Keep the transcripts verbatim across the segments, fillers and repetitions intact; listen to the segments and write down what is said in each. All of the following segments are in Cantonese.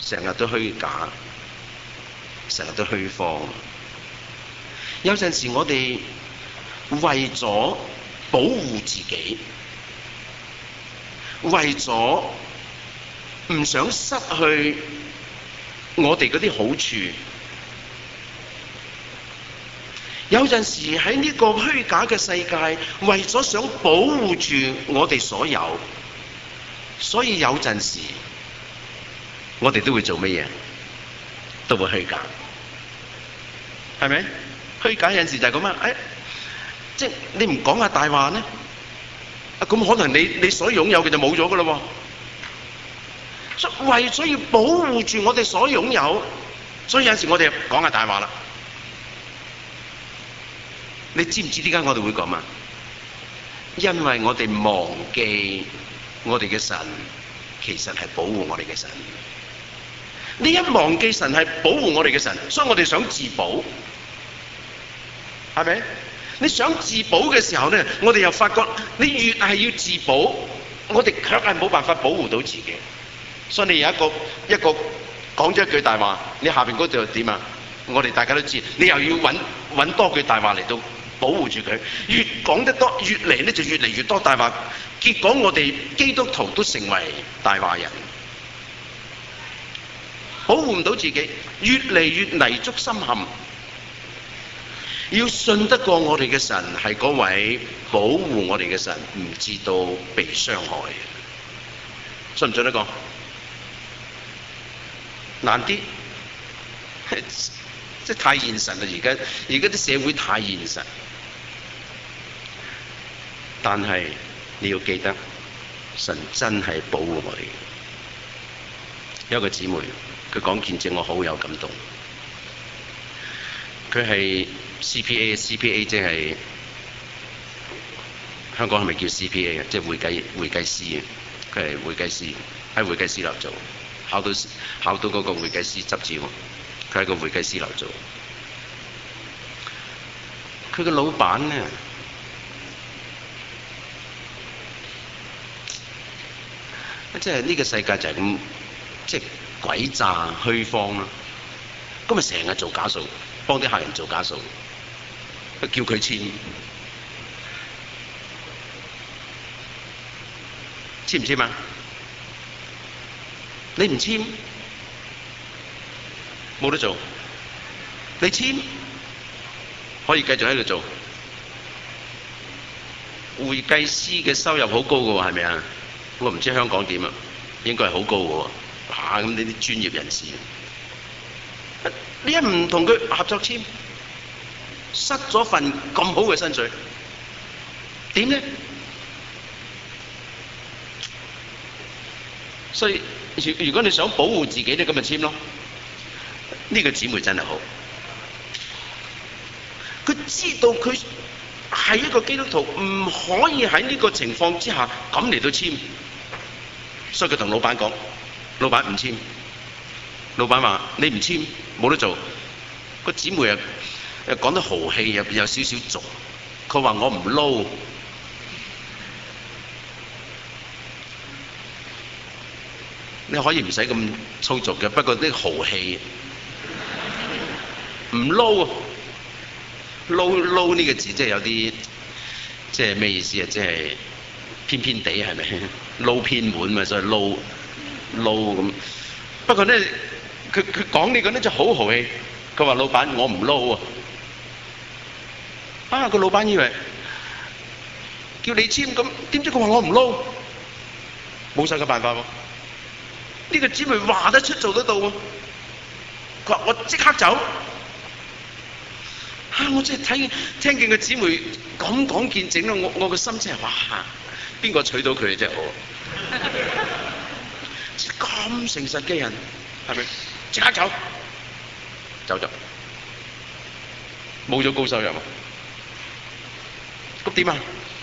成日都虛假，成日都虛謊。有陣時我哋為咗保護自己，為咗唔想失去我哋嗰啲好處，有陣時喺呢個虛假嘅世界，為咗想保護住我哋所有，所以有陣時我哋都會做乜嘢？都會虛假，係咪？虛假有陣時就係咁啊！誒，即係你唔講下大話呢？啊，咁可能你你所擁有嘅就冇咗噶咯喎。所以為咗要保護住我哋所擁有，所以有陣時我哋講下大話啦。你知唔知點解我哋會咁啊？因為我哋忘記我哋嘅神其實係保護我哋嘅神。你一忘記神係保護我哋嘅神，所以我哋想自保，係咪？你想自保嘅時候咧，我哋又發覺你越係要自保，我哋卻係冇辦法保護到自己。所以你有一個一個講咗一句大話，你下邊嗰度點啊？我哋大家都知，你又要揾揾多句大話嚟到保護住佢。越講得多，越嚟咧就越嚟越多大話，結果我哋基督徒都成為大話人，保護唔到自己，越嚟越泥足深陷。要信得過我哋嘅神係嗰位保護我哋嘅神，唔至到被傷害。信唔信得過？難啲，即係太現實啦！而家而家啲社會太現實，但係你要記得，神真係保護我哋。有一個姊妹，佢講見證，我好有感動。佢係 C P A，C P A 即係香港係咪叫 C P A 啊？即係會計會計師啊！佢係會計師，喺會計師樓做，考到考到嗰個會計師執照，佢喺個會計師樓做。佢個老闆咧，即係呢個世界就係咁，即係詭詐虛謊啦。咁咪成日做假數，幫啲客人做假數，叫佢簽，簽唔簽啊？你唔簽，冇得做。你簽，可以繼續喺度做。會計師嘅收入好高嘅喎，係咪啊？我唔知香港點啊，應該係好高嘅喎。啊，咁呢啲專業人士，你一唔同佢合作簽，失咗份咁好嘅薪水，點呢？所以如如果你想保護自己咧，咁咪簽咯。呢個姊妹真係好，佢知道佢係一個基督徒，唔可以喺呢個情況之下咁嚟到簽，所以佢同老闆講：老闆唔簽。老闆話：你唔簽冇得做。個姊妹又又講得豪氣，又有少少俗。佢話：我唔撈。你可以唔使咁粗俗嘅，不過啲豪氣唔撈啊！撈撈呢個字即係有啲即係咩意思啊？即係偏偏地係咪？撈偏門嘛，所以撈撈咁。不過咧，佢佢講呢個咧就好豪氣。佢話：老闆，我唔撈啊！啊，個老闆以為叫你簽咁，點知佢話我唔撈，冇晒個辦法喎。呢個姊妹話得出做得到喎。佢話：我即刻走。啊！我真係睇聽見個姊妹咁講見證啦，我我個心真係哇！邊個娶到佢真係好？咁誠實嘅人係咪？即刻走，走咗，冇咗高收入啊！咁點啊？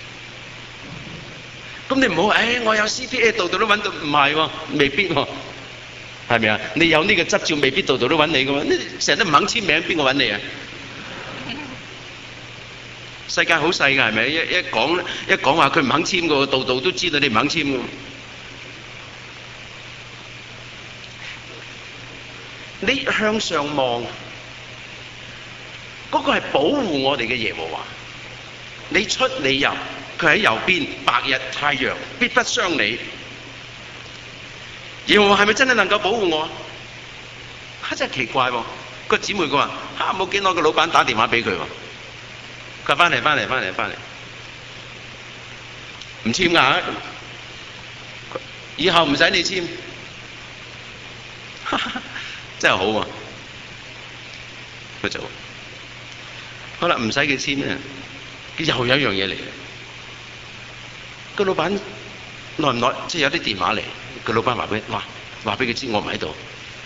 咁你唔好誒，我有 C P A 度度都揾到，唔係喎，未必喎，係咪啊？你有呢個執照，未必度度都揾你噶嘛？你成日都唔肯簽名，邊個揾你啊？世界好細㗎，係咪？一一講一講話佢唔肯簽㗎，度度都知道你唔肯簽㗎。 你向上望，嗰個係保護我哋嘅耶和華。你出你入，佢喺右邊，白日太陽必不傷你。耶和華係咪真係能夠保護我啊？嚇，真係奇怪喎！個姊妹佢話嚇，冇幾耐個老闆打電話俾佢喎，佢話翻嚟翻嚟翻嚟翻嚟，唔簽㗎，以後唔使你簽，真係好喎。佢就好啦，唔使佢簽咧，佢又有一樣嘢嚟。個老闆耐唔耐即係有啲電話嚟，個老闆話俾話話俾佢知我唔喺度。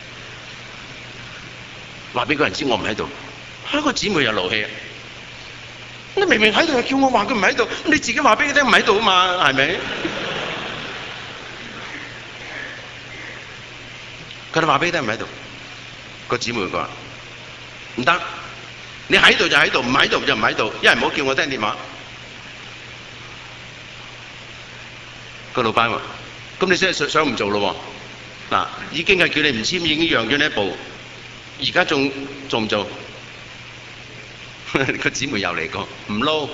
話俾個人知我唔喺度，嚇個姊妹又怒氣啊！你明明喺度，又叫我話佢唔喺度，你自己話俾佢聽唔喺度啊嘛，係咪？佢哋話俾佢聽唔喺度，個姊妹佢話唔得，你喺度就喺度，唔喺度就唔喺度，一係唔好叫我聽電話。個老闆話：咁你真係想想唔做咯喎？嗱，已經係叫你唔簽，已經讓咗你一步。而家仲做唔做？個姊妹又嚟過，唔撈。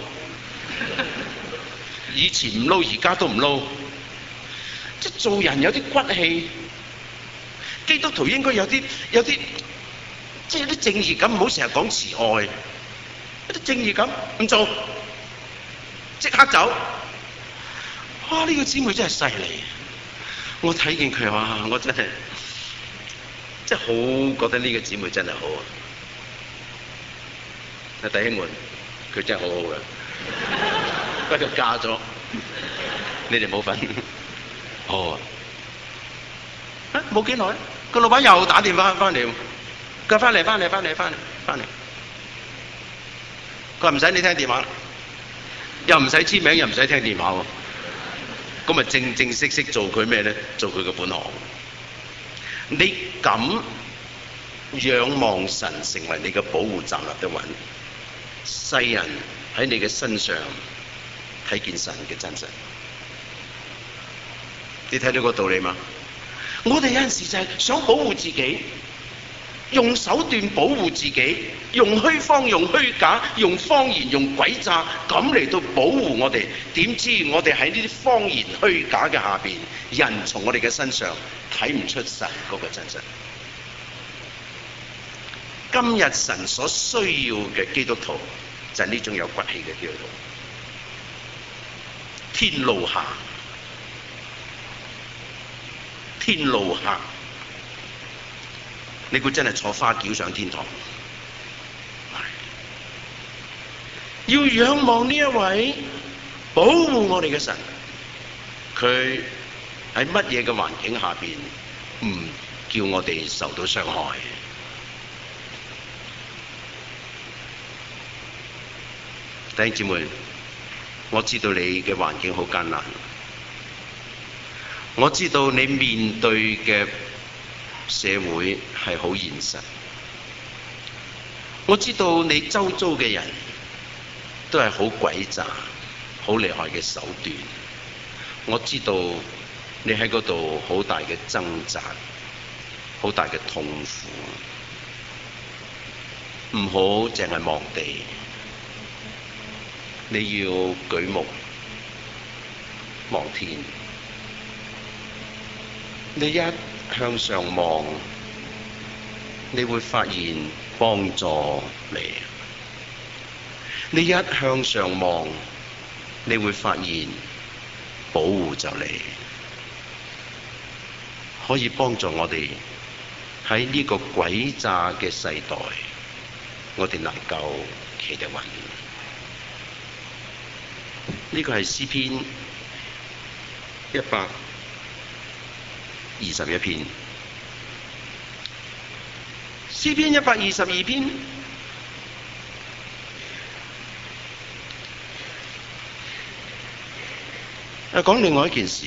以前唔撈，而家都唔撈。即係做人有啲骨氣，基督徒應該有啲有啲，即係有啲正義感，唔好成日講慈愛。有啲正義感，唔做，即刻走。哇！呢個姊妹真係犀利，我睇見佢話，我真係。真係好覺得呢個姊妹真係好啊！啊弟兄們，佢真係好好嘅，不過嫁咗，你哋冇份。哦，啊冇幾耐，個老闆又打電話翻嚟，佢翻嚟翻嚟翻嚟翻嚟翻嚟，佢話唔使你聽電話，又唔使簽名，又唔使聽電話喎，咁咪正正式式做佢咩咧？做佢嘅本行。你敢仰望神成為你嘅保護站立得穩，世人喺你嘅身上睇見神嘅真實。你睇到個道理嗎？我哋有陣時就係想保護自己，用手段保護自己，用虛謊、用虛假、用謊言、用詭詐咁嚟到保護我哋。點知我哋喺呢啲謊言虛假嘅下邊，人從我哋嘅身上睇唔出神嗰個真實。今日神所需要嘅基督徒就係呢種有骨氣嘅基督徒。天路下，天路下，你估真係坐花轎上天堂？要仰望呢一位保護我哋嘅神，佢喺乜嘢嘅環境下邊唔叫我哋受到傷害？弟兄姊妹，我知道你嘅環境好艱難，我知道你面對嘅社會係好現實，我知道你周遭嘅人都係好詭詐、好厲害嘅手段，我知道你喺嗰度好大嘅掙扎，好大嘅痛苦，唔好淨係望地，你要舉目望天，你一向上望，你會發現幫助你；你一向上望，你會發現保護就你，可以幫助我哋喺呢個詭詐嘅世代，我哋能夠企得穩。呢個係詩篇一百二十一篇，詩篇一百二十二篇，誒講另外一件事。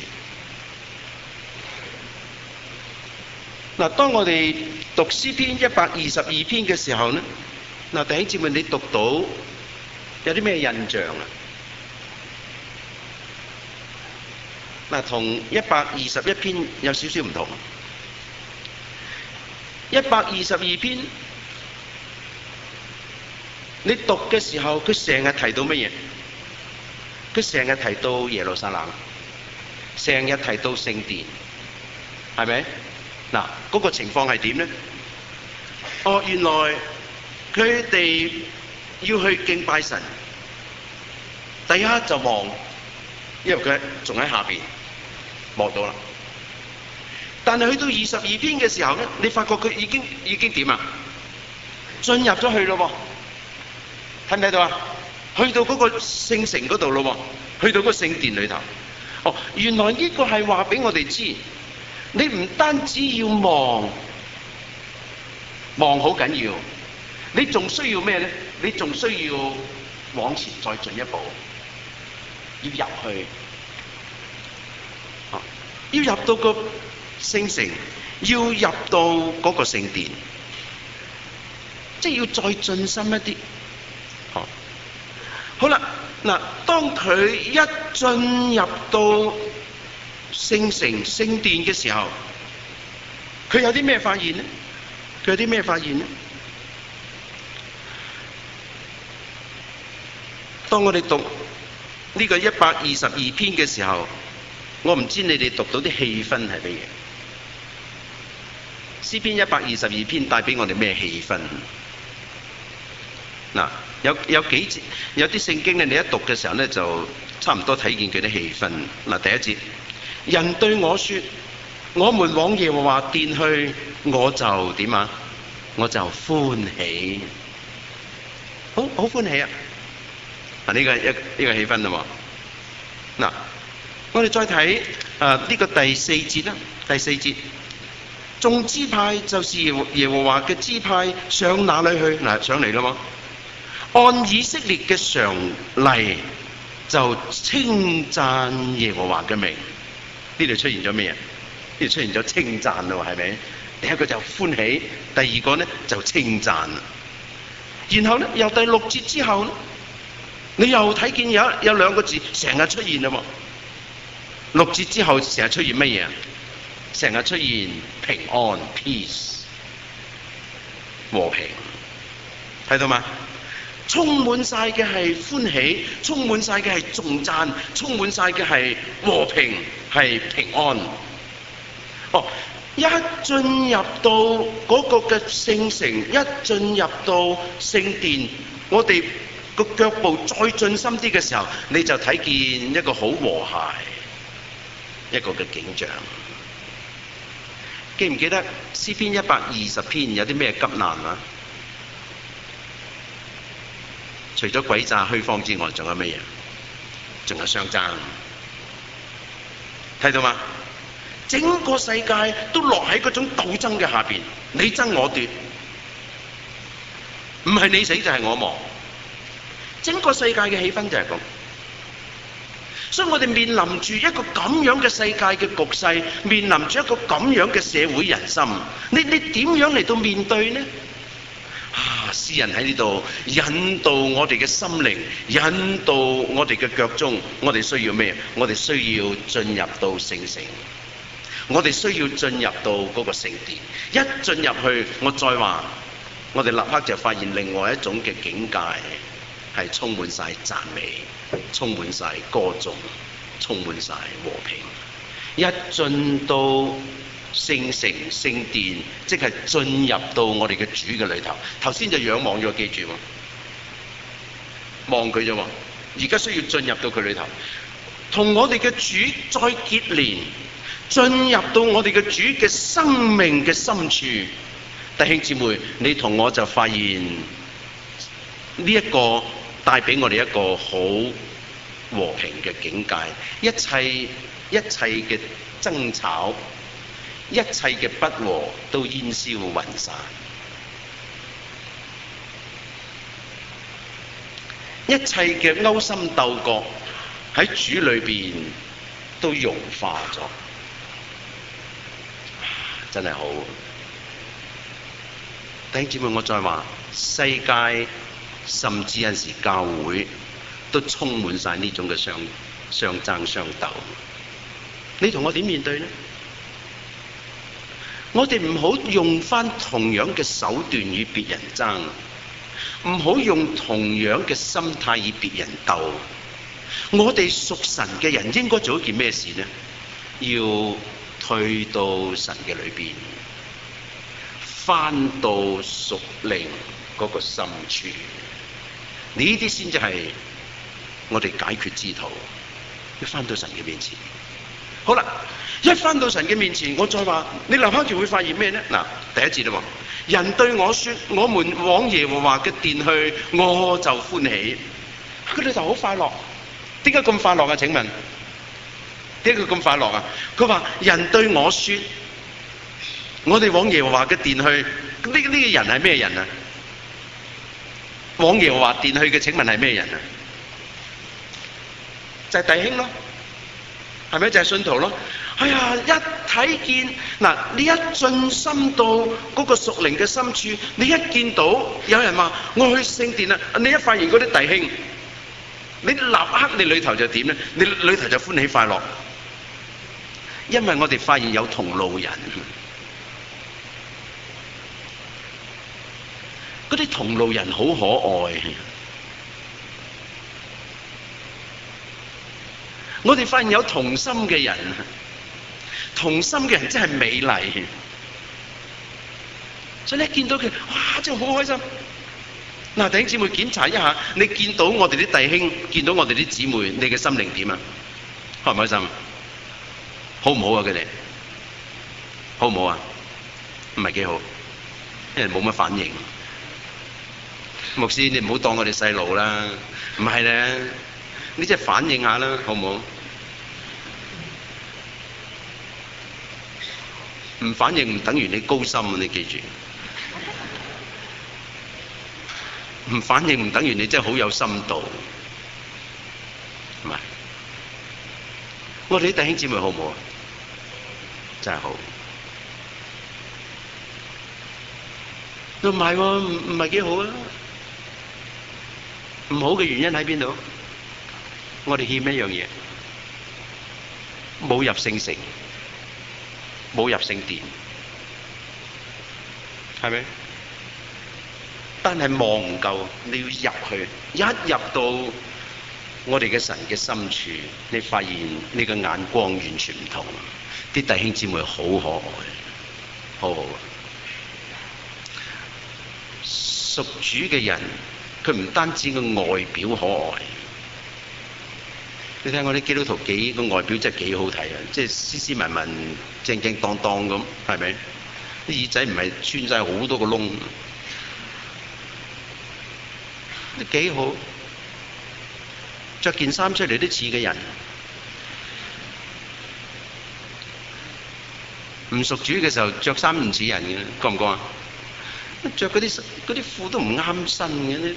嗱，當我哋讀詩篇一百二十二篇嘅時候呢，嗱，弟兄姊妹，你讀到有啲咩印象啊？嗱，同一百二十一篇有少少唔同。 一百二十二篇，你讀嘅時候，佢成日提到乜嘢？佢成日提到耶路撒冷，成日提到聖殿，係咪？嗱，嗰個情況係點呢？哦，原來佢哋要去敬拜神，第一就望，因為佢仲喺下邊望到啦。但係去到二十二篇嘅時候咧，你發覺佢已經已經點啊？進入咗去咯喎，睇唔睇到啊？去到嗰個聖城嗰度咯喎，去到嗰個聖殿裏頭。哦，原來呢個係話俾我哋知，你唔單止要望，望好緊要，你仲需要咩咧？你仲需要往前再進一步，要入去，哦，要入到個聖城，要入到嗰個聖殿，即係要再進深一啲。哦，好啦，嗱，當佢一進入到聖城聖殿嘅時候，佢有啲咩發現呢？佢有啲咩發現呢？當我哋讀呢個一百二十二篇嘅時候，我唔知你哋讀到啲氣氛係乜嘢？詩篇一百二十二篇帶俾我哋咩氣氛？嗱，有有幾節，有啲聖經咧，你一讀嘅時候咧，就差唔多睇見佢啲氣氛。嗱，第一節，人對我說：我們往耶和華殿去，我就點啊？我就歡喜，好好歡喜啊！嗱，呢個一呢個氣氛啦喎。嗱，我哋再睇啊呢個第四節啦，第四節。眾支派就是耶和華嘅支派，上哪裏去？嗱，上嚟啦嘛。按以色列嘅常例，就稱讚耶和華嘅名。呢度出現咗咩啊？呢度出現咗稱讚咯，係咪？第一個就歡喜，第二個咧就稱讚。然後咧，由第六節之後咧，你又睇見有有兩個字成日出現啦喎。六節之後成日出現乜嘢啊？成日出現平安 peace 和平，睇到嗎？充滿晒嘅係歡喜，充滿晒嘅係頌讚，充滿晒嘅係和平，係平安。哦，一進入到嗰個嘅聖城，一進入到聖殿，我哋個腳步再進深啲嘅時候，你就睇見一個好和諧一個嘅景象。記唔記得詩篇一百二十篇有啲咩急難啊？除咗詭詐虛謊之外，仲有咩嘢？仲有相爭，睇到嗎？整個世界都落喺嗰種鬥爭嘅下邊，你爭我奪，唔係你死就係我亡。整個世界嘅氣氛就係咁。所以我哋面臨住一個咁樣嘅世界嘅局勢，面臨住一個咁樣嘅社會人心，你你點樣嚟到面對呢？啊！詩人喺呢度引導我哋嘅心靈，引導我哋嘅腳蹤。我哋需要咩？我哋需要進入到聖城，我哋需要進入到嗰個聖殿。一進入去，我再話，我哋立刻就發現另外一種嘅境界，係充滿晒讚美，充滿晒歌頌，充滿晒和平。一進到聖城聖殿，即係進入到我哋嘅主嘅裏頭。頭先就仰望咗，記住喎，望佢啫喎。而家需要進入到佢裏頭，同我哋嘅主再結連，進入到我哋嘅主嘅生命嘅深處。弟兄姊妹，你同我就發現呢一個帶俾我哋一個好和平嘅境界，一切一切嘅爭吵，一切嘅不和都煙消雲散，一切嘅勾心鬥角喺主裏邊都融化咗，真係好。弟兄姊妹，我再話，世界甚至有時教會都充滿晒呢種嘅相相爭相鬥，你同我點面對呢？ 我哋唔好用翻同樣嘅手段與別人爭，唔好用同樣嘅心態與別人鬥。我哋屬神嘅人應該做一件咩事呢？要退到神嘅裏邊，翻到屬靈嗰個深處，呢啲先至係我哋解決之途。要翻到神嘅面前。好啦，一翻到神嘅面前，我再話你立刻就會發現咩呢？嗱，第一節啦，人對我說：我們往耶和華嘅殿去，我就歡喜。佢哋就好快樂。點解咁快樂啊？請問點解佢咁快樂啊？佢話人對我說：我哋往耶和華嘅殿去。呢呢、這個人係咩人啊？往耶和華殿去嘅，請問係咩人啊？就係、是、弟兄咯，係咪？就係、是、信徒咯。哎呀，一睇見嗱，你一進深到嗰個屬靈嘅深處，你一見到有人話我去聖殿啦，你一發現嗰啲弟兄，你立刻你裏頭就點咧？你裏頭就歡喜快樂，因為我哋發現有同路人。嗰啲同路人好可愛。我哋發現有同心嘅人，同心嘅人真係美麗，所以你一見到佢，哇，真係好開心。嗱，弟兄姊妹檢查一下，你見到我哋啲弟兄，見到我哋啲姊妹，你嘅心靈點啊？開唔開心？好唔好啊？佢哋好唔好啊？唔係幾好，因為冇乜反應。牧師，你唔好當我哋細路啦，唔係咧，你即係反應下啦，好唔好？唔反應唔等於你高深啊！你記住，唔反應唔等於你真係好有深度，係咪？我哋啲弟兄姊妹好唔好啊？真係好。唔係喎，唔唔係幾好啊？唔好嘅原因喺邊度？我哋欠一樣嘢，冇入聖城，冇入聖殿，係咪？但係望唔夠，你要入去，一入到我哋嘅神嘅深處，你發現你嘅眼光完全唔同。啲弟兄姊妹好可愛，好好。屬主嘅人，佢唔單止個外表可愛，你睇我啲基督徒幾個外表真係幾好睇啊！即係斯斯文文、正正當當咁，係咪？啲耳仔唔係穿晒好多個窿，都幾好。着件衫出嚟都似嘅人，唔屬主嘅時候着衫唔似人嘅，覺唔覺啊？着嗰啲嗰啲褲都唔啱身嘅，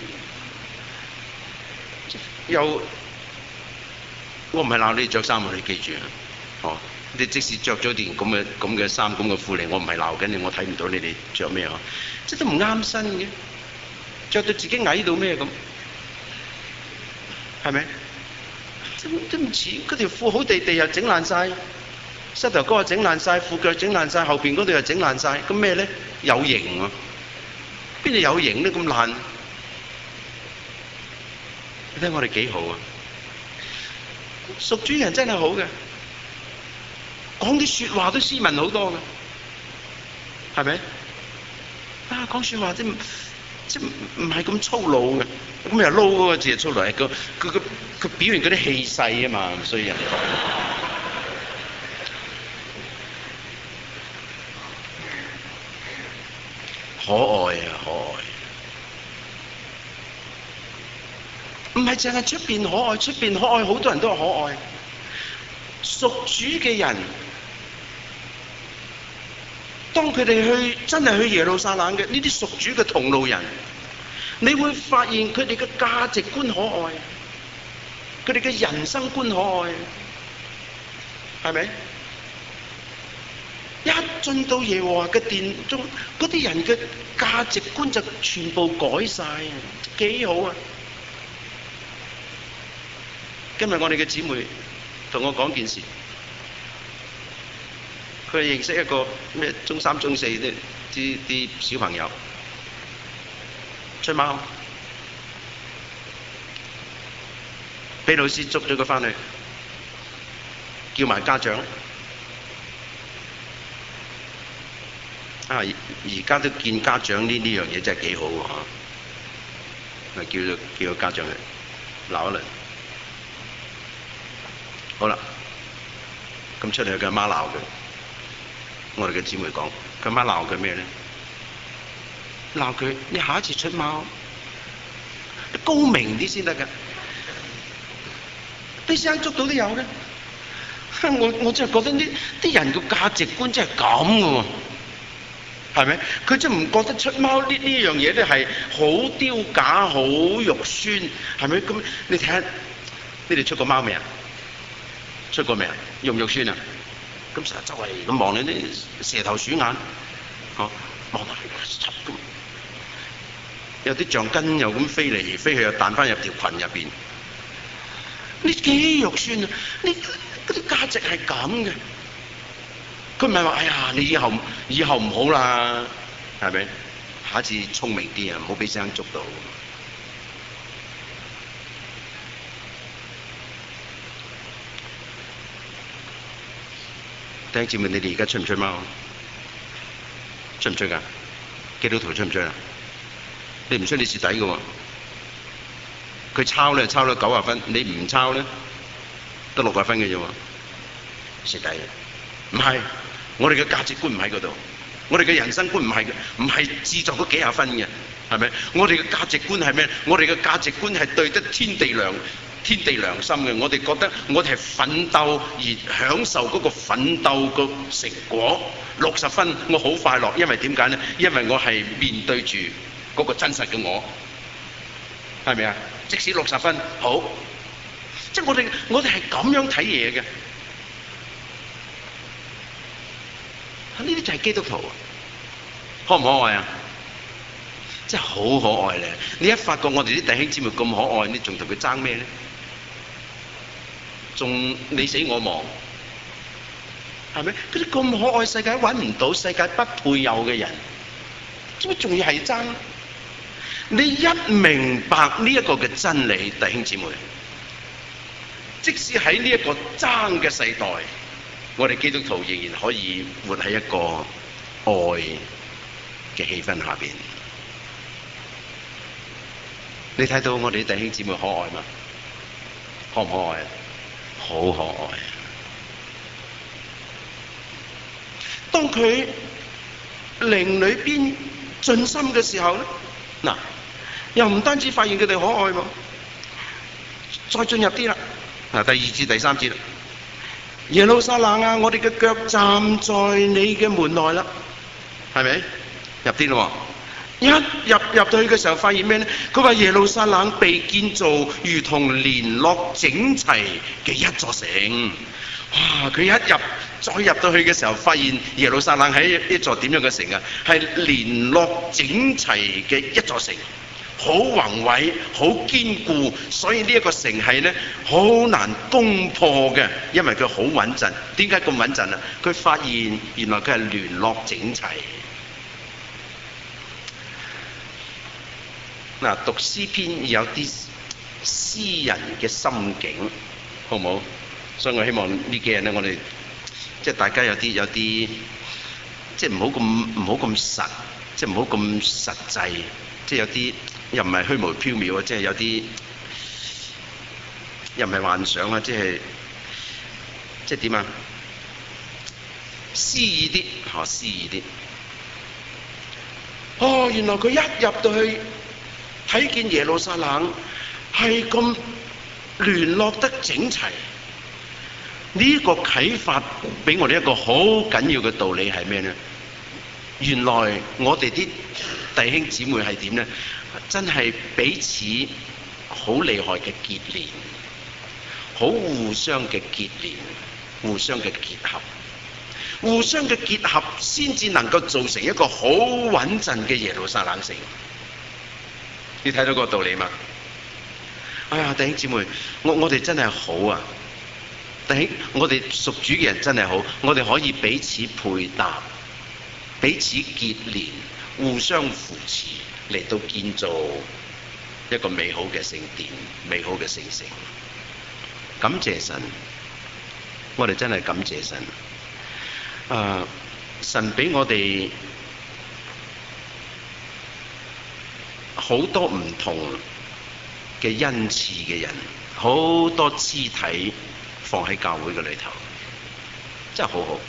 又我唔係鬧你着衫喎，你記住啊！哦，你即使着咗件咁嘅咁嘅衫咁嘅褲嚟，我唔係鬧緊你，我睇唔到你哋着咩啊？即係都唔啱身嘅，着到自己矮到咩咁，係咪？都都唔似嗰條褲好地地又整爛晒，膝頭哥又整爛晒，褲腳整爛晒，後邊嗰度又整爛晒，咁咩咧？有型喎！邊度有型咧？咁爛，你睇我哋幾好啊！屬主人真係好嘅，講啲說話都斯文好多嘅，係咪？啊，講說話即即唔係咁粗魯嘅，咁又撈嗰個字出嚟，佢佢佢佢表現嗰啲氣勢啊嘛，所以人可愛啊，可愛！唔係淨係出邊可愛，出邊可愛好多人都係可愛。屬主嘅人，當佢哋去真係去耶路撒冷嘅呢啲屬主嘅同路人，你會發現佢哋嘅價值觀可愛，佢哋嘅人生觀可愛，係咪？一進到耶和華嘅殿中，嗰啲人嘅價值觀就全部改晒，幾好啊！今日我哋嘅姊妹同我講件事， 佢認識一個咩中三中四啲啲啲小朋友出貓，俾老師捉咗佢返去，叫埋家長。啊！而家都見家長呢呢樣嘢真係幾好喎嚇，叫咗叫個家長去鬧一輪。好啦，咁出嚟佢阿媽鬧佢，我哋嘅姊妹講，佢阿媽鬧佢咩咧？鬧佢你下一次出貓，你高明啲先得㗎，俾聲捉到都有嘅。我我真係覺得呢啲人嘅價值觀真係咁嘅喎。係咪？佢真唔覺得出貓呢呢樣嘢咧係好丟架、好肉酸，係咪？咁你睇下，你哋出過貓未啊？出過未啊？肉唔肉酸啊？咁成日周圍咁望你啲蛇頭鼠眼，嚇望下咁，有啲橡筋又咁飛嚟飛去，又彈翻入條裙入邊，呢幾肉酸啊！呢嗰啲價值係咁嘅。佢唔係話，哎呀，你以後以後唔好啦，係咪？下一次聰明啲啊，唔好俾聲捉到。弟兄姊妹，你哋而家出唔出貓？出唔出㗎？基督徒出唔出啊？你唔出你蝕底㗎喎。佢抄咧抄到九十分，你唔抄咧得六十分嘅啫喎，蝕底。唔係。我哋嘅價值觀唔喺嗰度，我哋嘅人生觀唔係唔係自作嗰幾廿分嘅，係咪？我哋嘅價值觀係咩？我哋嘅價值觀係對得天地良天地良心嘅。我哋覺得我哋係奮鬥而享受嗰個奮鬥個成果，六十分我好快樂，因為點解咧？因為我係面對住嗰個真實嘅我，係咪啊？即使六十分好，即係我哋我哋係咁樣睇嘢嘅。呢啲就係基督徒，可唔可愛啊？真係好可愛咧！你一發覺我哋啲弟兄姊妹咁可愛，你仲同佢爭咩咧？仲你死我亡，係咪？嗰啲咁可愛，世界揾唔到，世界不配有嘅人，點解仲要係爭？你一明白呢一個嘅真理，弟兄姊妹，即使喺呢一個爭嘅世代，我哋基督徒仍然可以活喺一個愛嘅氣氛下邊。你睇到我哋啲弟兄姊妹可愛嗎？可唔可愛？好可愛。當佢靈裏邊盡心嘅時候咧，嗱，又唔單止發現佢哋可愛喎，再進入啲啦，嗱，第二節第三節啦。耶路撒冷啊，我哋嘅腳站在你嘅門內啦，係咪？入啲咯，一入入到去嘅時候，發現咩咧？佢話耶路撒冷被建造如同連絡整齊嘅一座城。哇！佢一入再入到去嘅時候，發現耶路撒冷係一座點樣嘅城啊？係連絡整齊嘅一座城。好宏偉，好堅固，所以呢一個城係咧好難攻破嘅，因為佢好穩陣。點解咁穩陣啊？佢發現原來佢係聯絡整齊。嗱，讀詩篇有啲詩人嘅心境，好唔好？所以我希望呢幾日咧，我哋即係大家有啲有啲，即係唔好咁唔好咁實，即係唔好咁實際，即係有啲。又唔係虛無縹緲啊！即係有啲又唔係幻想啊！即係即係點啊？詩意啲，嚇詩意啲。哦，原來佢一入到去睇見耶路撒冷係咁聯絡得整齊。呢、這個啟發俾我哋一個好緊要嘅道理係咩咧？原來我哋啲弟兄姊妹係點咧？真係彼此好厲害嘅結連，好互相嘅結連，互相嘅結合，互相嘅結合先至能夠造成一個好穩陣嘅耶路撒冷城。你睇到個道理嘛？哎呀，弟兄姊妹，我我哋真係好啊！ 弟兄，我哋屬主嘅人真係好，我哋可以彼此配搭，彼此結連，互相扶持，嚟到建造一個美好嘅聖殿、美好嘅聖城。感謝神，我哋真係感謝神。誒、啊，神俾我哋好多唔同嘅恩賜嘅人，好多肢體放喺教會嘅裏頭，真係好好。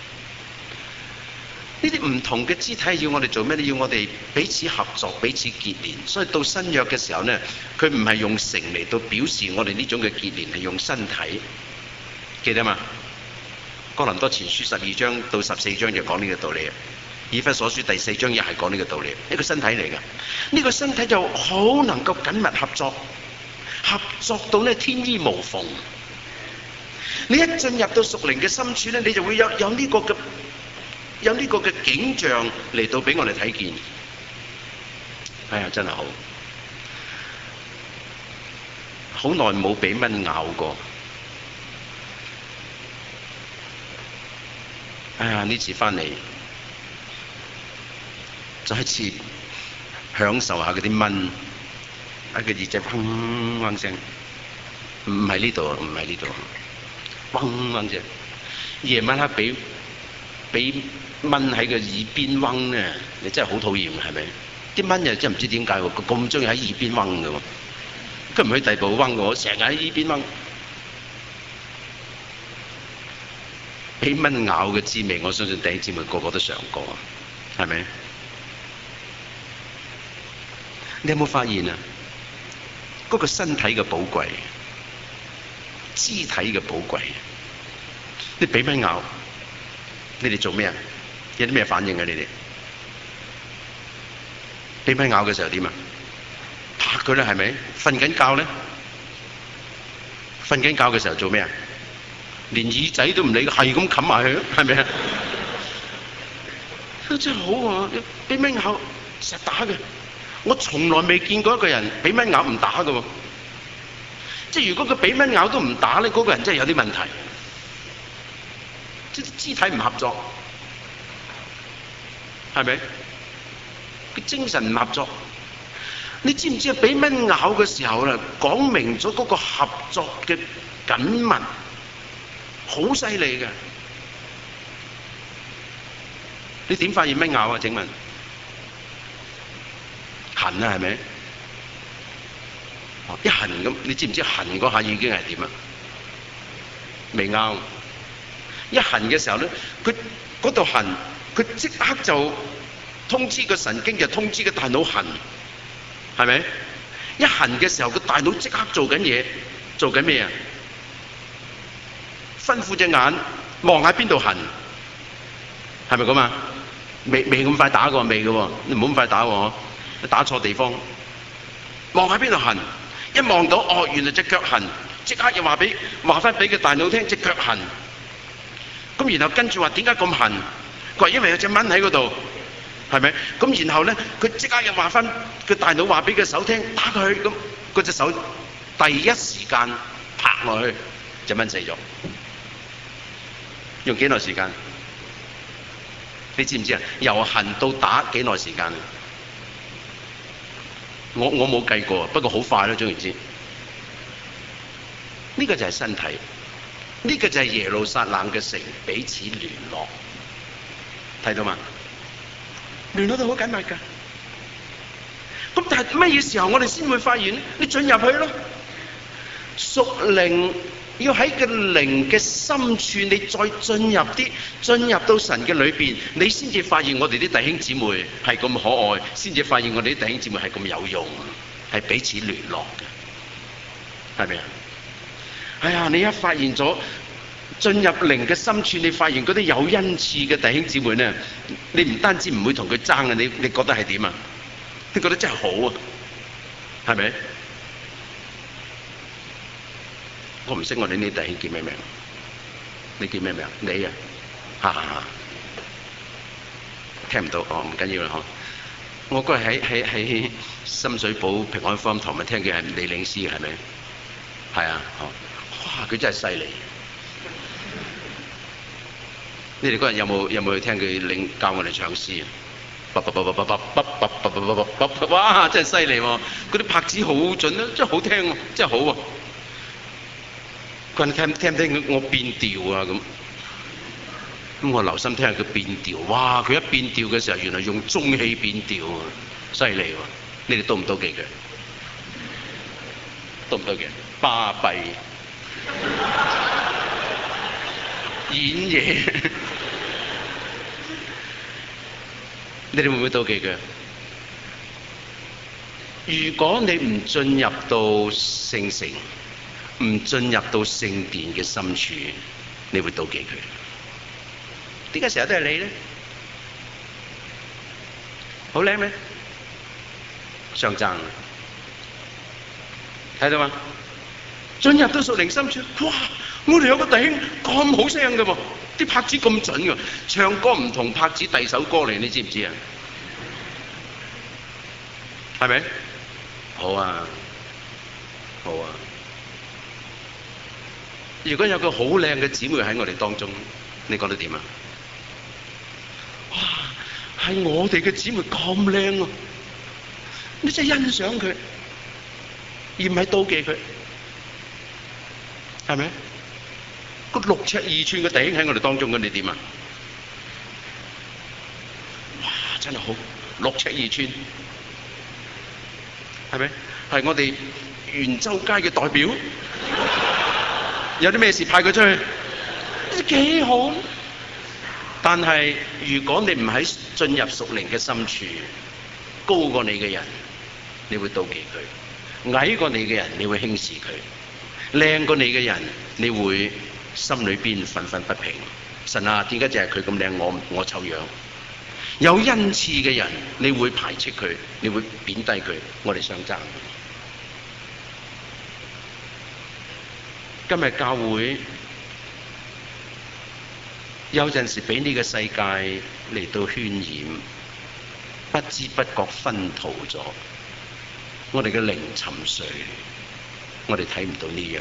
呢啲唔同嘅肢體要我哋做咩咧？要我哋彼此合作、彼此結連。所以到新約嘅時候呢，佢唔係用城嚟到表示我哋呢種嘅結連，係用身體。記得嘛？哥林多前書十二章到十四章就講呢個道理。以弗所書第四章又係講呢個道理，一個身體嚟嘅。呢個身體就好能夠緊密合作，合作到咧天衣無縫。你一進入到屬靈嘅深處咧，你就會有有呢個嘅。有呢個嘅景象嚟到俾我哋睇見，哎呀，真係好，好耐冇俾蚊咬過。哎呀，呢次翻嚟再一次享受下嗰啲蚊喺個耳仔嗡嗡聲，唔係呢度，唔係呢度，嗡嗡聲。夜晚黑俾俾蚊喺個耳邊嗡咧，你真係好討厭，係咪？啲蚊又真係唔知點解喎，佢咁中意喺耳邊嗡嘅喎，佢唔去第二步嗡嘅，成日喺耳邊嗡。俾蚊咬嘅滋味，我相信弟兄姊妹個個都嘗過，係咪？你有冇發現啊？嗰個身體嘅寶貴，肢體嘅寶貴，你俾蚊咬，你哋做咩啊？有啲咩反應啊？你哋俾蚊咬嘅時候點啊？拍佢啦，係咪？瞓緊覺咧，瞓緊覺嘅時候做咩啊？連耳仔都唔理，係咁冚埋佢，係咪啊？真係好啊！俾蚊咬實打嘅，我從來未見過一個人俾蚊咬唔打嘅喎。即係如果佢俾蚊咬都唔打咧，嗰個人真係有啲問題，即係肢體唔合作。係咪？佢精神唔合作，你知唔知啊？俾蚊咬嘅時候啦，講明咗嗰個合作嘅緊密，好犀利嘅。你點發現蚊咬啊？請問痕啊，係咪？一痕咁，你知唔知痕嗰下已經係點啊？未拗。一痕嘅時候咧，佢嗰度痕。佢即刻就通知個神經，就通知個大腦痕，係咪？一痕嘅時候，個大腦即刻做緊嘢，做緊咩啊？吩咐隻眼望喺邊度痕，係咪咁啊？未未咁快打過，未嘅喎，你唔好咁快打喎，你打錯地方。望喺邊度痕，一望到哦，原來隻腳痕，即刻又話俾話翻俾個大腦聽隻腳痕。咁然後跟住話點解咁痕？佢話因為有隻蚊喺嗰度，係咪？咁然後咧，佢即刻又話翻個大腦話俾個手聽，打佢，咁嗰隻手第一時間拍落去，隻蚊死咗。用幾耐時間？你知唔知啊？由痕到打幾耐時間？我我冇計過，不過好快咯，總言之。呢個就係身體，呢個就係耶路撒冷嘅城，彼此聯絡。睇到嘛？聯絡到好緊密㗎。咁但係乜嘢時候我哋先會發現咧？你進入去咯，屬靈要喺個靈嘅深處，你再進入啲，進入到神嘅裏邊，你先至發現我哋啲弟兄姊妹係咁可愛，先至發現我哋啲弟兄姊妹係咁有用，係彼此聯絡嘅，係咪啊？哎呀，你一發現咗。進入靈嘅深處，你發現嗰啲有恩賜嘅弟兄姊妹咧，你唔單止唔會同佢爭啊，你你覺得係點啊？你覺得真係好啊，係咪？我唔識我哋呢啲弟兄叫咩名？你叫咩名？你啊？哈哈哈！聽唔到哦，唔緊要啦嗬。我嗰日喺喺喺深水埗平安福音堂咪聽見係李領詩係咪？係啊，哦，哇！佢真係犀利。 你哋嗰日有冇有冇去聽佢領教我哋唱詩啊？哇！真係犀利喎！嗰啲拍子好準啊，真係好聽喎，真係好喎。佢話聽聽唔聽我變調啊咁？咁我留心聽下佢變調，哇！佢一變調嘅時候，原來用中氣變調啊，犀利喎！你哋妒唔妒忌佢？妒唔妒忌？巴閉演嘢。你哋會唔會妒忌佢？如果你唔進入到聖城，唔進入到聖殿嘅深處，你會妒忌佢。點解成日都係你咧？好叻咩？上爭，睇到嗎？進入到屬靈深處，哇！我哋有個弟兄咁好聲嘅喎。啲拍子咁準㗎，唱歌唔同拍子，第二首歌嚟，你知唔知啊？係咪？好啊，好啊！如果有個好靚嘅姊妹喺我哋當中，你覺得點啊？哇！係我哋嘅姊妹咁靚啊！你真係欣賞佢，而唔係妒忌佢，係咪？個六尺二寸嘅弟兄喺我哋當中嘅，你點啊？哇！真係好，六尺二寸，係咪？係我哋元州街嘅代表，有啲咩事派佢出去，幾好。但係如果你唔喺進入屬靈嘅深處，高過你嘅人，你會妒忌佢；矮過你嘅人，你會輕視佢；靚過你嘅人，你會心裏邊憤憤不平。神啊，點解淨係佢咁靚，我我醜樣？有恩賜嘅人，你會排斥佢，你會貶低佢。我哋相爭。今日教會有陣時俾呢個世界嚟到渲染，不知不覺熏陶咗我哋嘅靈沉睡，我哋睇唔到呢樣。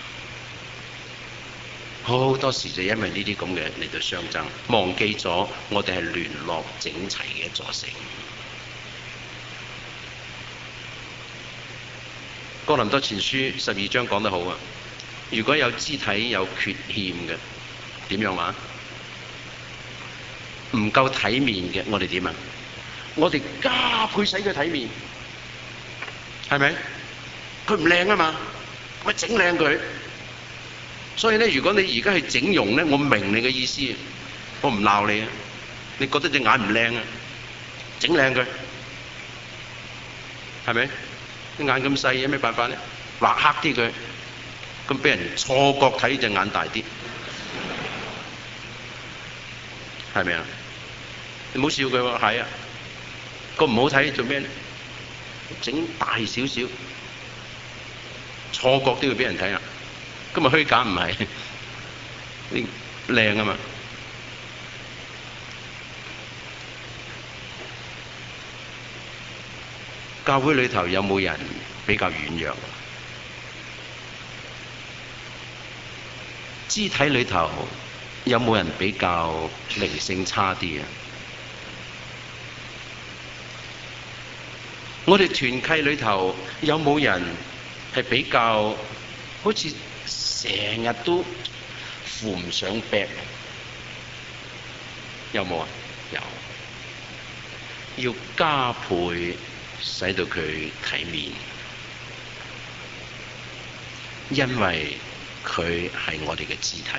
好多時就因為呢啲咁嘅嚟到相爭，忘記咗我哋係聯絡整齊嘅一座城。哥林多前書十二章講得好啊，如果有肢體有缺陷嘅，點樣話？唔夠體面嘅，我哋點啊？我哋加倍使佢體面，係咪？佢唔靚啊嘛，咪整靚佢。所以咧，如果你而家係整容咧，我明你嘅意思，我唔鬧你啊。你覺得隻眼唔靚啊？整靚佢，係咪？隻眼咁細，有咩辦法咧？畫黑啲佢，咁俾人錯覺睇隻眼大啲，係咪啊？你唔好笑佢喎，係啊。個唔好睇做咩咧？整大少少，錯覺都要俾人睇啊！今日虛假唔係，你靚啊嘛！教會裏頭有冇人比較軟弱？肢體裏頭有冇人比較靈性差啲啊？我哋團契裏頭有冇人係比較好似成日都扶唔上壁？有冇啊？有，要加倍使到佢體面，因為佢係我哋嘅肢體，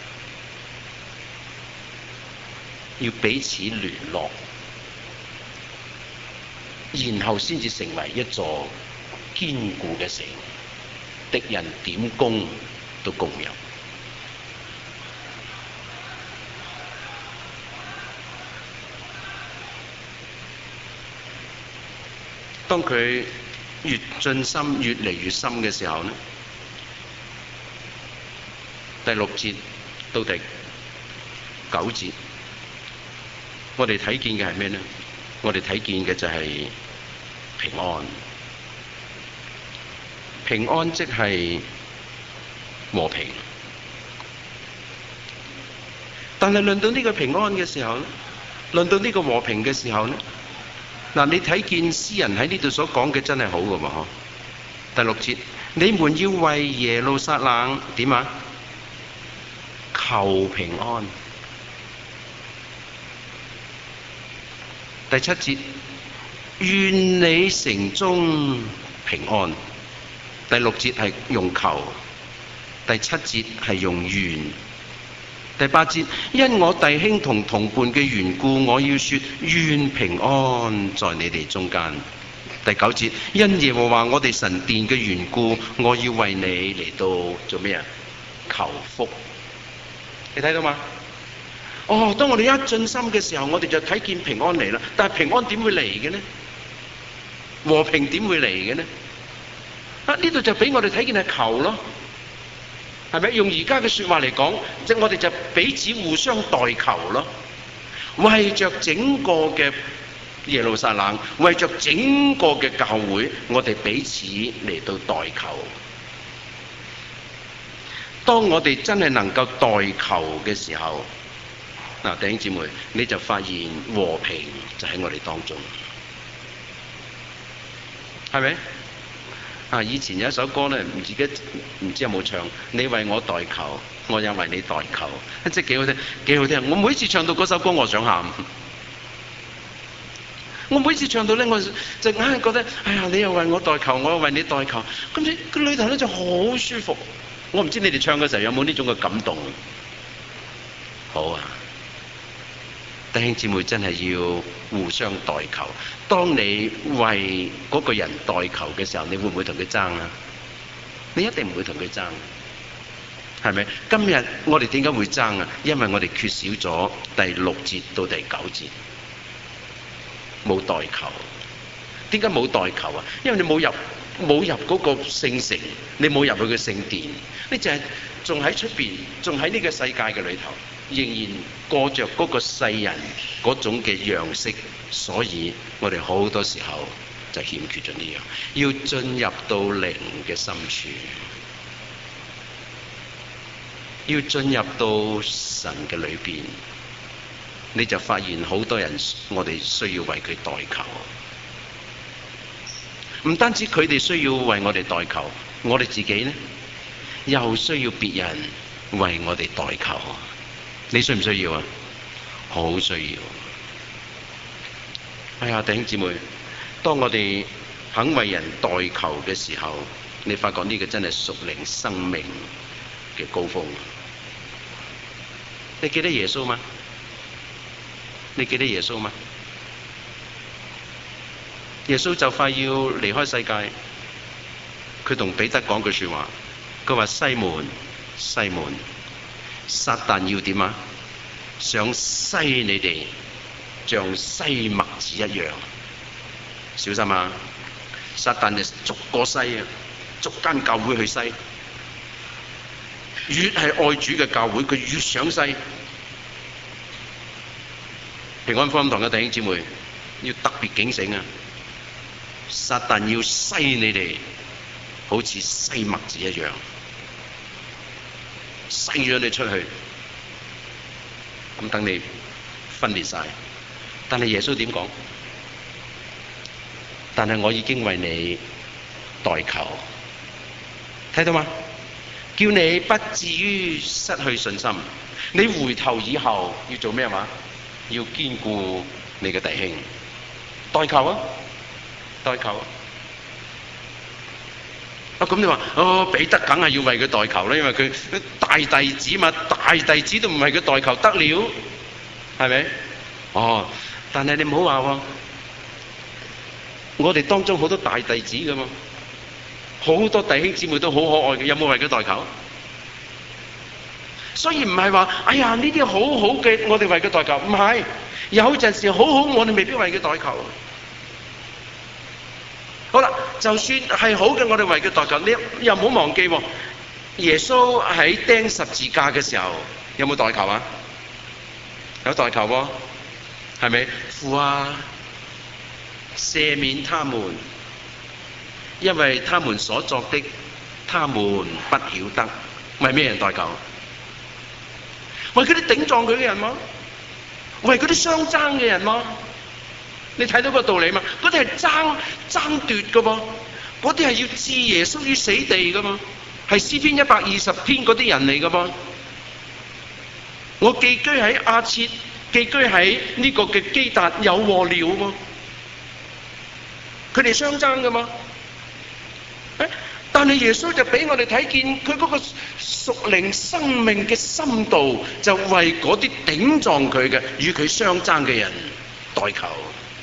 要彼此聯絡，然後先至成為一座堅固嘅城，敵人點攻都攻唔入。當佢越進深、越嚟越深嘅時候呢，第六節到第九節，我哋睇見嘅係咩呢？我哋睇見嘅就係平安。平安即係和平。 但係論到呢個平安嘅時候咧，論到呢個和平嘅時候咧，嗱，你睇見詩人喺呢度所講嘅真係好嘅喎，第六節，你們要為耶路撒冷點啊？求平安。第七節，願你城中平安。第六節係用求，第七節係用願。第八節，因我弟兄同同伴嘅緣故，我要說願平安在你哋中間。第九節，因耶和華我哋神殿嘅緣故，我要為你嚟到做咩啊？求福。你睇到嗎？哦，當我哋一進心嘅時候，我哋就睇見平安嚟啦。但係平安點會嚟嘅呢？和平點會嚟嘅呢？啊，呢度就俾我哋睇見係求咯。係咪？用而家嘅說話嚟講，即係我哋就彼此互相代求咯，為着整個嘅耶路撒冷，為着整個嘅教會，我哋彼此嚟到代求。當我哋真係能夠代求嘅時候，嗱，弟兄姊妹，你就發現和平就喺我哋當中，係咪？啊！以前有一首歌咧，唔自己唔知有冇唱。你為我代求，我也為你代求，即係幾好聽，幾好聽。我每次唱到嗰首歌，我想喊。我每次唱到咧，我就硬係覺得，哎呀！你又為我代求，我又為你代求，咁你個裏頭咧就好舒服。我唔知你哋唱嘅時候有冇呢種嘅感動？好啊！弟兄姊妹真係要互相代求。當你為嗰個人代求嘅時候，你會唔會同佢爭啊？你一定唔會同佢爭，係咪？今日我哋點解會爭啊？因為我哋缺少咗第六節到第九節，冇代求。點解冇代求啊？因為你冇入冇入嗰個聖城，你冇入去嘅聖殿，你就係仲喺出邊，仲喺呢個世界嘅裏頭。仍然過着嗰個世人嗰種嘅樣式，所以我哋好多時候就欠缺咗呢樣。要進入到靈嘅深處，要進入到神嘅裏邊，你就發現好多人，我哋需要為佢代求。唔單止佢哋需要為我哋代求，我哋自己呢，又需要別人為我哋代求。你需唔需要啊？好需要。哎呀，弟兄姊妹，當我哋肯為人代求嘅時候，你發覺呢個真係屬靈生命嘅高峰。你記得耶穌嗎？你記得耶穌嗎？耶穌就快要離開世界，佢同彼得講句說話，佢話：西門，西門。撒旦要點啊？想篩你哋，像篩麥子一樣。小心啊！撒旦就逐個篩啊，逐間教會去篩。越係愛主嘅教會，佢越想篩。平安福音堂嘅弟兄姊妹要特別警醒啊！撒旦要篩你哋，好似篩麥子一樣。篩咗你出去，咁等你分裂晒。但係耶穌點講？但係我已經為你代求，睇到嗎？叫你不至於失去信心。你回頭以後要做咩話？要堅固你嘅弟兄，代求啊，代求啊。啊，咁你話哦，彼得梗係要為佢代求啦，因為佢大弟子嘛，大弟子都唔係佢代求得了，係咪？哦，但係你唔好話喎，我哋當中好多大弟子噶嘛，好多弟兄姊妹都好可愛嘅，有冇為佢代求？所以唔係話，哎呀呢啲好好嘅，我哋為佢代求，唔係，有陣時好好，我哋未必為佢代求。好啦，就算係好嘅，我哋為佢代求，你又唔好忘記喎。耶穌喺釘十字架嘅時候，有冇代求啊？有代求喎，係咪？父啊，赦免他們，因為他們所作的，他們不曉得。為咩人代求？ 為嗰啲頂撞佢嘅人嗎？為嗰啲相爭嘅人嗎？你睇到個道理嘛？嗰啲係爭爭奪㗎噃，嗰啲係要置耶穌於死地㗎嘛，係詩篇一百二十篇嗰啲人嚟㗎噃。我寄居喺亞設，寄居喺呢個嘅基達，有禍了喎。佢哋相爭㗎嘛？但係耶穌就俾我哋睇見佢嗰個屬靈生命嘅深度，就為嗰啲頂撞佢嘅、與佢相爭嘅人代求。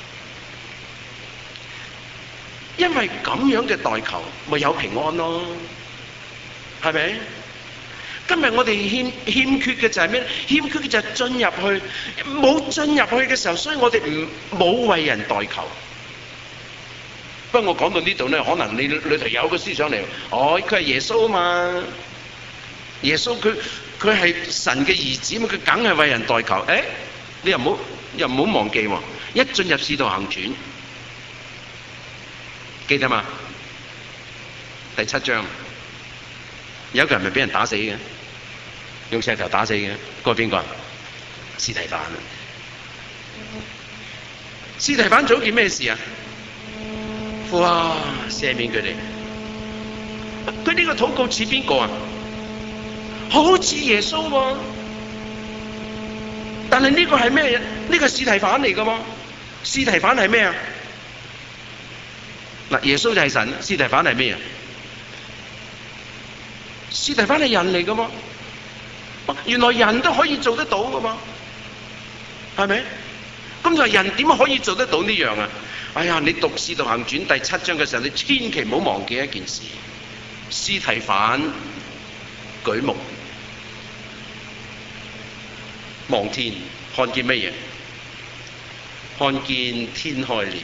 因為咁樣嘅代求，咪有平安咯，係咪？今日我哋欠欠缺嘅就係咩？欠缺嘅就係進入去，冇進入去嘅時候，所以我哋唔冇為人代求。不過我講到呢度咧，可能你裏頭有個思想嚟，哦，佢係耶穌啊嘛，耶穌佢佢係神嘅兒子嘛，佢梗係為人代求。誒，你又唔好又唔好忘記喎，一進入使徒行傳，記得嘛？第七章有一個人咪俾人打死嘅，用石頭打死嘅，嗰個邊個啊？司提反。司提反做咗件咩事啊？哇！赦免佢哋，佢呢個禱告似邊個啊？好似耶穌喎，但係呢個係咩？呢個係司提反嚟噶嘛？司提反係咩啊？嗱，耶穌就係神，司提反係咩啊？司提反係人嚟噶嘛？原來人都可以做得到噶嘛？係咪？咁就係人點可以做得到呢樣啊？哎呀！你讀《使徒行傳》第七章嘅時候，你千祈唔好忘記一件事：司提反舉目望天，看見乜嘢？看見天開了，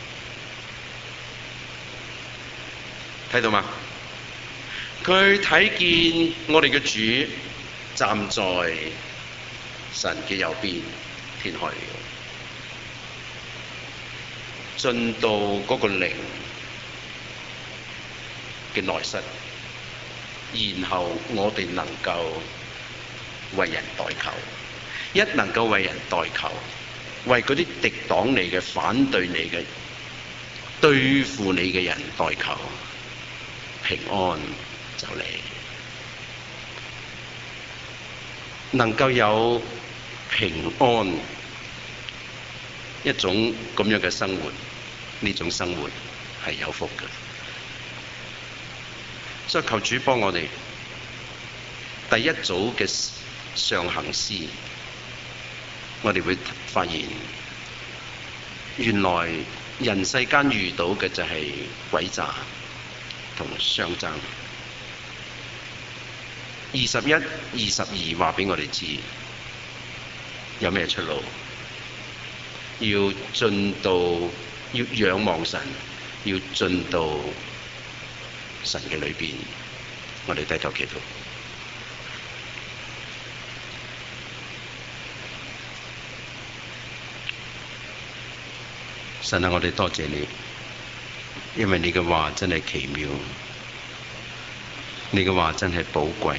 睇到嗎？佢睇見我哋嘅主站在神嘅右邊，天開了。進到嗰個靈嘅內室，然後我哋能夠為人代求，一能夠為人代求，為嗰啲敵擋你嘅、反對你嘅、對付你嘅人代求，平安就嚟，能夠有平安一種咁樣嘅生活。呢種生活係有福嘅，所以求主幫我哋第一組嘅上行詩，我哋會發現原來人世間遇到嘅就係詭詐同相爭。二十一、二十二話俾我哋知有咩出路，要進到。要仰望神，要進到神嘅裏邊，我哋低頭祈禱。神啊，我哋多謝你，因為你嘅話真係奇妙，你嘅話真係寶貴。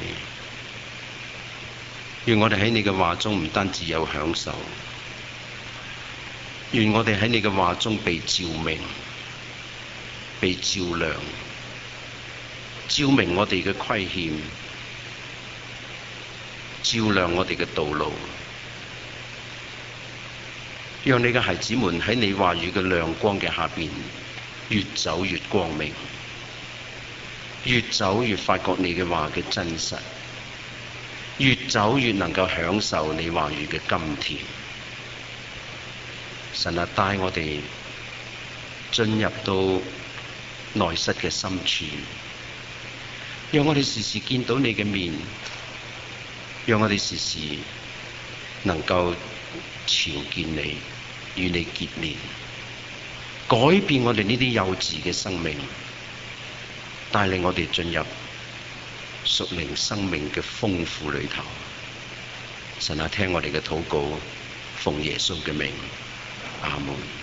願我哋喺你嘅話中唔單止有享受，願我哋喺你嘅話中被照明、被照亮，照明我哋嘅虧欠，照亮我哋嘅道路，讓你嘅孩子們喺你話語嘅亮光嘅下邊，越走越光明，越走越發覺你嘅話嘅真實，越走越能夠享受你話語嘅甘甜。神啊，帶我哋進入到內室嘅深處，讓我哋時時見到你嘅面，讓我哋時時能夠朝見你，與你結連，改變我哋呢啲幼稚嘅生命，帶領我哋進入屬靈生命嘅豐富裏頭。神啊，聽我哋嘅禱告，奉耶穌嘅名。阿門。